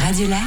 Radio Lac,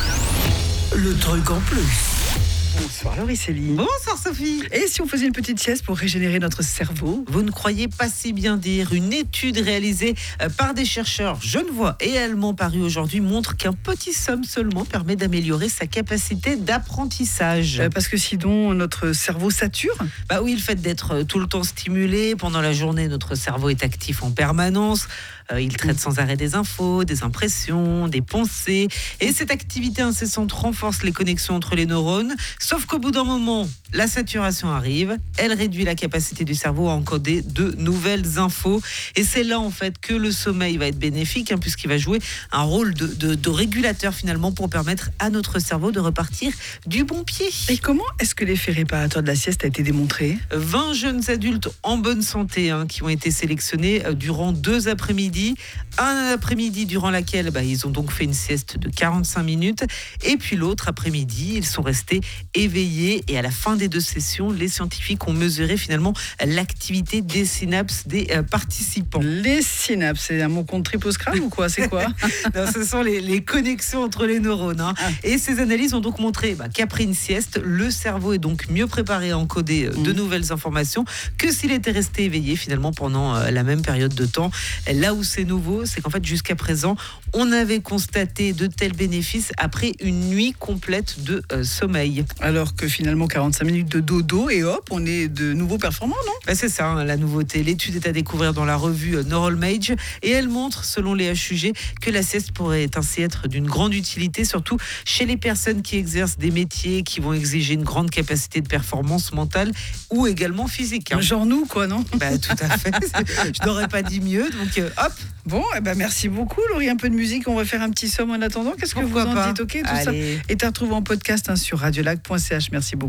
le truc en plus. Bonsoir Laurie Céline. Bonsoir Sophie. Et si on faisait une petite sieste pour régénérer notre cerveau? Vous ne croyez pas si bien dire. Une étude réalisée par des chercheurs genevois et allemands parue aujourd'hui montre qu'un petit somme seulement permet d'améliorer sa capacité d'apprentissage. Parce que sinon notre cerveau sature. Bah oui, le fait d'être tout le temps stimulé pendant la journée, notre cerveau est actif en permanence. Il traite sans arrêt des infos, des impressions, des pensées. Et cette activité incessante renforce les connexions entre les neurones. Sauf qu'au bout d'un moment, la saturation arrive. Elle réduit la capacité du cerveau à encoder de nouvelles infos. Et c'est là, en fait, que le sommeil va être bénéfique, puisqu'il va jouer un rôle de régulateur, finalement, pour permettre à notre cerveau de repartir du bon pied. Et comment est-ce que l'effet réparateur de la sieste a été démontré? 20 jeunes adultes en bonne santé qui ont été sélectionnés durant 2 après-midi. Un après-midi durant laquelle ils ont donc fait une sieste de 45 minutes. Et puis l'autre après-midi, ils sont restés éveillés. Et à la fin des 2 sessions, les scientifiques ont mesuré finalement l'activité des synapses des participants. Les synapses, c'est un mot contre triple Scrabble ou quoi? C'est quoi? Non, ce sont les connexions entre les neurones. Et ces analyses ont donc montré qu'après une sieste, le cerveau est donc mieux préparé à encoder de nouvelles informations que s'il était resté éveillé finalement pendant la même période de temps. Là où c'est nouveau, c'est qu'en fait jusqu'à présent, on avait constaté de tels bénéfices après une nuit complète de sommeil. Alors que finalement 45 minutes de dodo et hop, on est de nouveau performant, non? C'est ça, la nouveauté. L'étude est à découvrir dans la revue Neuromage et elle montre, selon les HUG, que la sieste pourrait ainsi être d'une grande utilité, surtout chez les personnes qui exercent des métiers qui vont exiger une grande capacité de performance mentale ou également physique. Genre nous, quoi, non? Tout à fait. Je n'aurais pas dit mieux, donc hop. Bon, merci beaucoup Laurie, un peu de musique, on va faire un petit somme en attendant. Qu'est-ce que vous en dites? Ok, tout ça. Et tu retrouves en podcast sur radiolac.ch. Merci beaucoup.